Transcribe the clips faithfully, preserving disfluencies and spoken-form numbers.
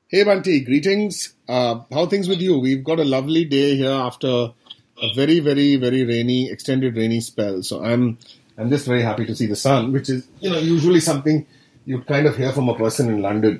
Hey Bunty, greetings. Uh, how things with you? We've got a lovely day here after a very, very, very rainy, extended rainy spell. So I'm, I'm just very happy to see the sun, which is, you know, usually something you'd kind of hear from a person in London.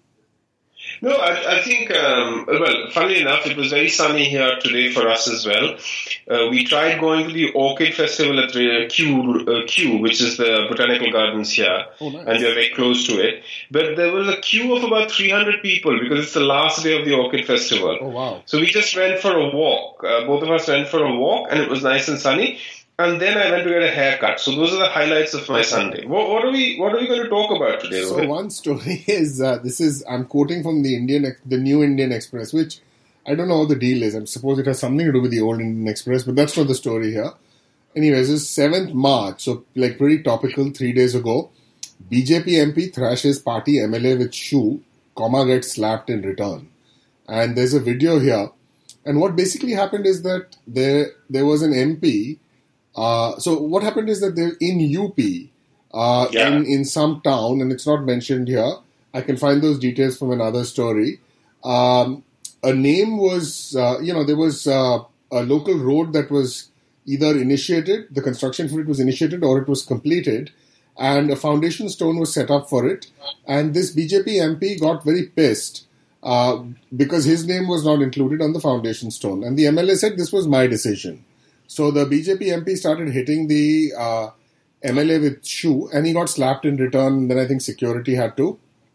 No, I, I think, um, well, funnily enough, it was very sunny here today for us as well. Uh, we tried going to the Orchid Festival at the Kew, uh, Kew, which is the botanical gardens here, oh, nice. And we are very close to it. But there was a queue of about three hundred people because it's the last day of the Orchid Festival. Oh, wow. So we just went for a walk. Uh, both of us went for a walk, and it was nice and sunny. And then I went to get a haircut. So those are the highlights of my Sunday. What, what are we What are we going to talk about today, So Rohit? one story is, uh, this is, I'm quoting from the Indian, the New Indian Express, which I don't know what the deal is. I suppose it has something to do with the old Indian Express, but that's not the story here. Anyways, it's seventh March, so like pretty topical, three days ago. B J P M P thrashes party M L A with shoe, comma gets slapped in return. And there's a video here. And what basically happened is that there there was an M P. Uh, so what happened is that they're in U P, uh, Yeah. in, in some town, and it's not mentioned here. I can find those details from another story. Um, a name was, uh, you know, there was uh, a local road that was either initiated, the construction for it was initiated, or it was completed, and a foundation stone was set up for it. And this B J P M P got very pissed uh, because his name was not included on the foundation stone. And the M L A said this was my decision. So the B J P M P started hitting the uh, M L A with shoe, and he got slapped in return. And then I think security had to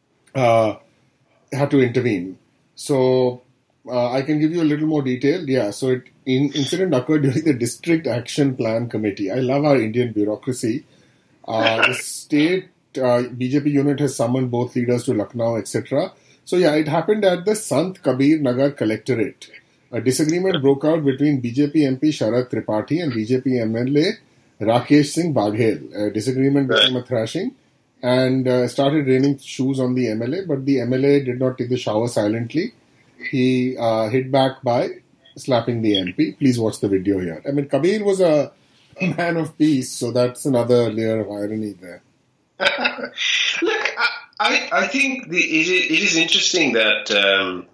uh, had to intervene. So uh, I can give you a little more detail. Yeah. So it in, incident occurred during the District Action Plan Committee. I love our Indian bureaucracy. Uh, the state uh, B J P unit has summoned both leaders to Lucknow, et cetera. So yeah, it happened at the Sant Kabir Nagar Collectorate. A disagreement broke out between B J P M P Sharad Tripathi and B J P M L A Rakesh Singh Baghel. A disagreement became a thrashing and uh, started raining shoes on the M L A, but the M L A did not take the shower silently. He uh, hit back by slapping the M P. Please watch the video here. I mean, Kabir was a man of peace, so that's another layer of irony there. Look, I, I think the, it, is, it is interesting that um,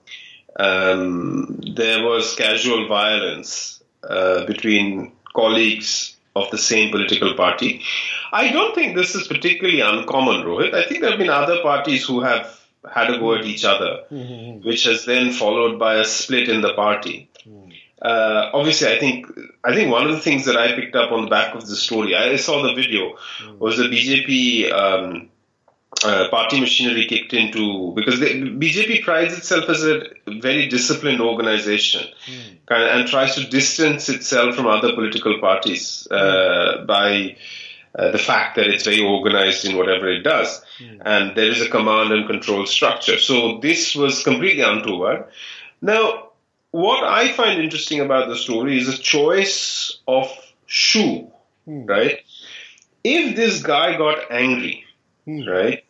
um, there was casual violence uh, between colleagues of the same political party. I don't think this is particularly uncommon, Rohit. I think there have been other parties who have had a go at each other, mm-hmm. which has then followed by a split in the party. Mm. Uh, obviously, I think I think one of the things that I picked up on the back of the story, I saw the video, mm. was the B J P um, uh, party machinery kicked into, because the B J P prides itself as a very disciplined organization, mm. kind of, and tries to distance itself from other political parties uh, mm. by uh, the fact that it's very organized in whatever it does, mm. and there is a command and control structure. So this was completely untoward. Now, what I find interesting about the story is the choice of shoe, hmm. right? If this guy got angry, hmm. right,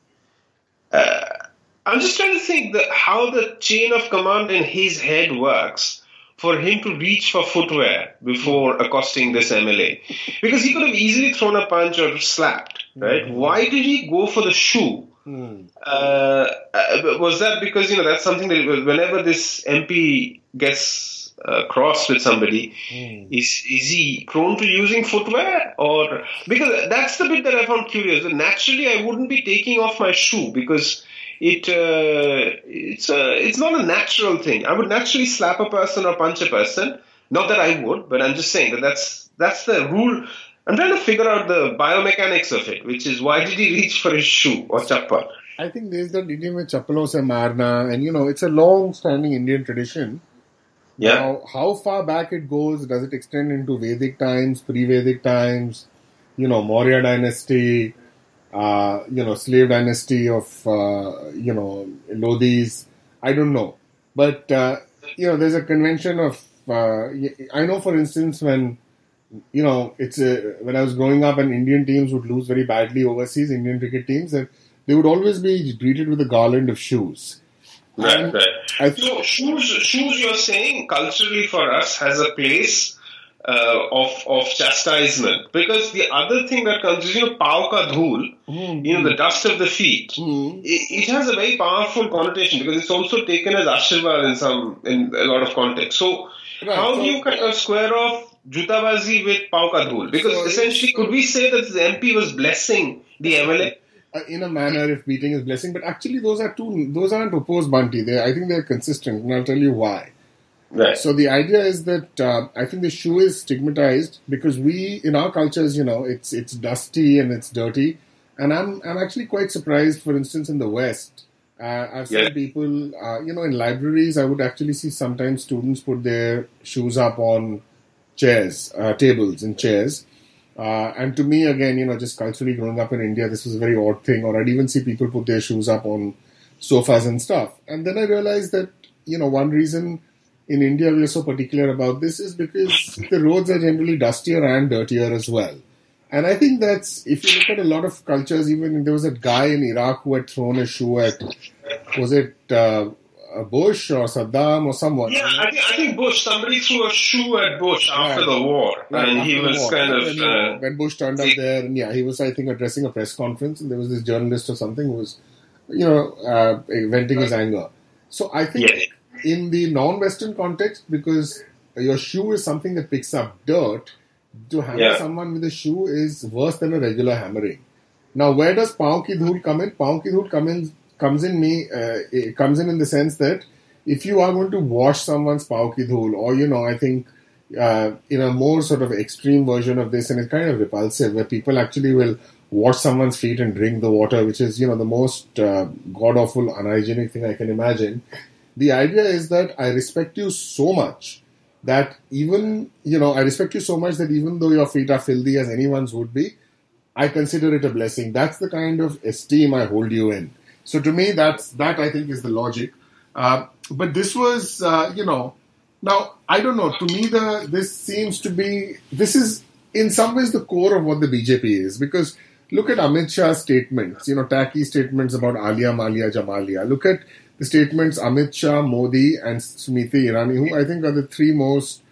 uh, I'm just trying to think that how the chain of command in his head works for him to reach for footwear before accosting this M L A. Because he could have easily thrown a punch or slapped, right? Hmm. Why did he go for the shoe? Hmm. Uh, was that because, you know, that's something that whenever this M P gets uh, crossed with somebody, hmm. is is he prone to using footwear? Or because that's the bit that I found curious. Naturally, I wouldn't be taking off my shoe because it uh, it's a, it's not a natural thing. I would naturally slap a person or punch a person. Not that I would, but I'm just saying that that's that's the rule. I'm trying to figure out the biomechanics of it, which is why did he reach for his shoe or chappal? I think there's that idiom with chappalon se marna, and you know, it's a long-standing Indian tradition. Yeah. Now, how far back it goes, does it extend into Vedic times, pre-Vedic times, you know, Maurya dynasty, uh, you know, slave dynasty of, uh, you know, Lodhis? I don't know. But, uh, you know, there's a convention of, uh, I know, for instance, when You know, it's a, when I was growing up and Indian teams would lose very badly overseas, Indian cricket teams, and they would always be greeted with a garland of shoes. Right, and right. I think, so shoes, shoes, you're saying, culturally for us, has a place uh, of of chastisement. Because the other thing that comes is, you know, Pav ka dhool, mm-hmm. you know, the dust of the feet. Mm-hmm. It, it has a very powerful connotation because it's also taken as Ashirvad in some in a lot of context. So right, how so, do you kind of square off Jutabazi with Pav ka dhool? Because so essentially, could we say that the M P was blessing the M L A? Uh, in a manner, if beating is blessing, but actually those are two. Those aren't opposed, Bunty. They, I think they're consistent, and I'll tell you why. Right. So the idea is that uh, I think the shoe is stigmatized because we, in our cultures, you know, it's it's dusty and it's dirty, and I'm I'm actually quite surprised. For instance, in the West, uh, I've seen yeah. people, uh, you know, in libraries, I would actually see sometimes students put their shoes up on chairs, uh, tables, and chairs. Uh, and to me, again, you know, just culturally growing up in India, this was a very odd thing. Or I'd even see people put their shoes up on sofas and stuff. And then I realized that, you know, one reason in India we are so particular about this is because the roads are generally dustier and dirtier as well. And I think that's, if you look at a lot of cultures, even there was a guy in Iraq who had thrown a shoe at, was it uh, Bush or Saddam or someone? Yeah, I think, I think Bush. Somebody threw a shoe at Bush after right. the war. Right, and he was kind of... When, uh, when Bush turned up there, and yeah, he was, I think, addressing a press conference, and there was this journalist or something who was, you know, uh, venting his anger. So I think yeah. in the non-Western context, because your shoe is something that picks up dirt, to hammer yeah. someone with a shoe is worse than a regular hammering. Now, where does Pav ki dhool come in? Pav ki dhool come in, comes in me. Uh, it comes in in the sense that if you are going to wash someone's Pav ki dhool, or you know, I think uh, in a more sort of extreme version of this, and it's kind of repulsive, where people actually will wash someone's feet and drink the water, which is, you know, the most uh, god-awful, unhygienic thing I can imagine. The idea is that I respect you so much that even, you know, I respect you so much that even though your feet are filthy as anyone's would be, I consider it a blessing. That's the kind of esteem I hold you in. So to me, that's, that I think is the logic. Uh, but this was, uh, you know, now, I don't know, to me, the this seems to be, this is in some ways the core of what the B J P is, because look at Amit Shah's statements, you know, tacky statements about Alia, Malia, Jamalia. Look at the statements Amit Shah, Modi and Smriti Irani, who I think are the three most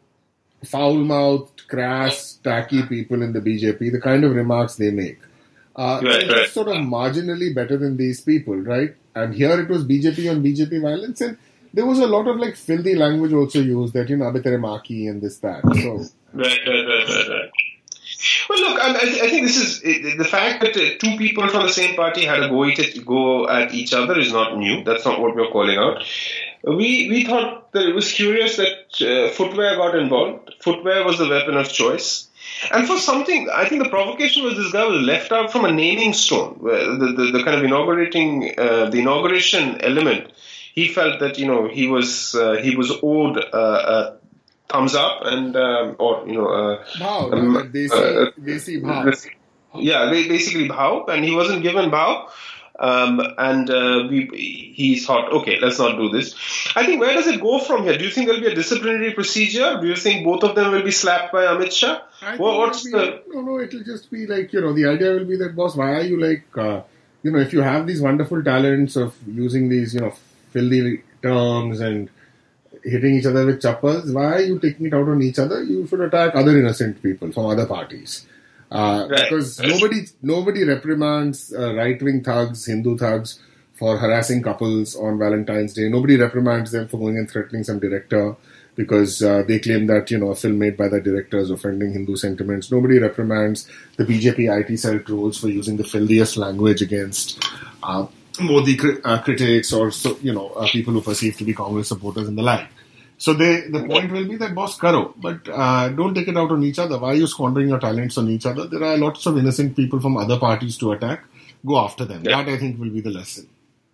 foul-mouthed, crass, tacky people in the B J P, the kind of remarks they make. Uh, right, they're right. sort of marginally better than these people, right? And here it was B J P on B J P violence, and there was a lot of like filthy language also used, that, you know, Abhi tere maki and this, that. So, right, right, right, right, right. Well, look, I, I think this is the fact that two people from the same party had a go at, it, go at each other is not new. That's not what we're calling out. We we thought that it was curious that uh, footwear got involved. Footwear was the weapon of choice. And for something, I think the provocation was this guy was left out from a naming stone, the, the, the kind of inaugurating, uh, the inauguration element. He felt that, you know, he was uh, he was owed uh, a thumbs up and, um, or, you know, uh, bhau, um, like desi, uh, desi bhau. Yeah, basically bhau, and he wasn't given bhau. Um, and uh, we, he thought, okay, let's not do this. I think, where does it go from here? Do you think there'll be a disciplinary procedure? Do you think both of them will be slapped by Amit Shah? I well, what's be, the... No, no, it'll just be like, you know, the idea will be that, boss, why are you like, uh, you know, if you have these wonderful talents of using these, you know, filthy terms and hitting each other with chappals, why are you taking it out on each other? You should attack other innocent people from other parties. Uh, right. Because nobody nobody reprimands uh, right-wing thugs, Hindu thugs, for harassing couples on Valentine's Day. Nobody reprimands them for going and threatening some director because uh, they claim that, you know, a film made by that director is offending Hindu sentiments. Nobody reprimands the B J P I T cell trolls for using the filthiest language against uh, Modi cri- uh, critics or, so, you know, uh, people who perceive to be Congress supporters and the like. So they, the point will be that, boss, karo, but uh, don't take it out on each other. Why are you squandering your talents on each other? There are lots of innocent people from other parties to attack. Go after them. Yeah. That, I think, will be the lesson.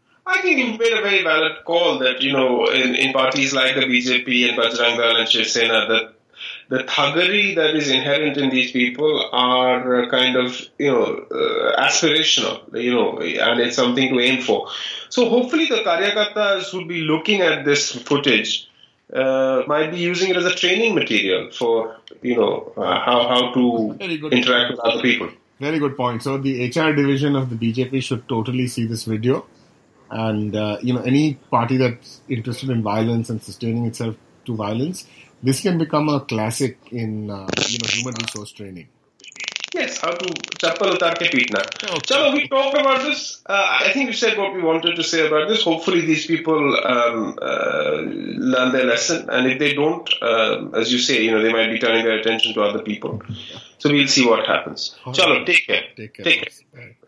I think you've made a very valid call that, you know, in, in parties like the B J P and Bajrang Dal and Shiv Sena, that the thuggery that is inherent in these people are kind of, you know, uh, aspirational, you know, and it's something to aim for. So hopefully the Karyakartas who will be looking at this footage Uh, might be using it as a training material for, you know, uh, how, how to interact with other people. Very good point. So the H R division of the B J P should totally see this video. And, uh, you know, any party that's interested in violence and sustaining itself to violence, This can become a classic in uh, you know human resource training. Yes, how to chappal utar ke peetna. Okay. Chalo, we talked about this. Uh, I think we said what we wanted to say about this. Hopefully these people um, uh, learn their lesson. And if they don't, uh, as you say, you know, they might be turning their attention to other people. So we'll see what happens. Chalo, take care. Take care. Take care. Bye.